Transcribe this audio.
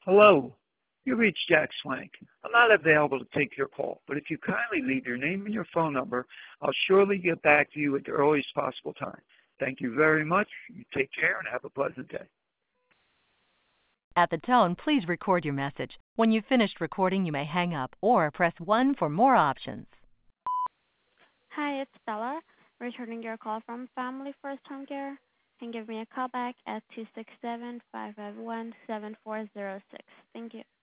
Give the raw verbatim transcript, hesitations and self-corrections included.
Hello, you reached Jack Swank. I'm not available to take your call, but if you kindly leave your name and your phone number, I'll surely get back to you at the earliest possible time. Thank you very much. You take care and have a pleasant day. At the tone, please record your message. When you've finished recording, you may hang up or press one for more options. Hi, it's Stella, returning your call from Family First Home Care. Can give me a call back at two six seven, five five one, seven four zero six. Thank you.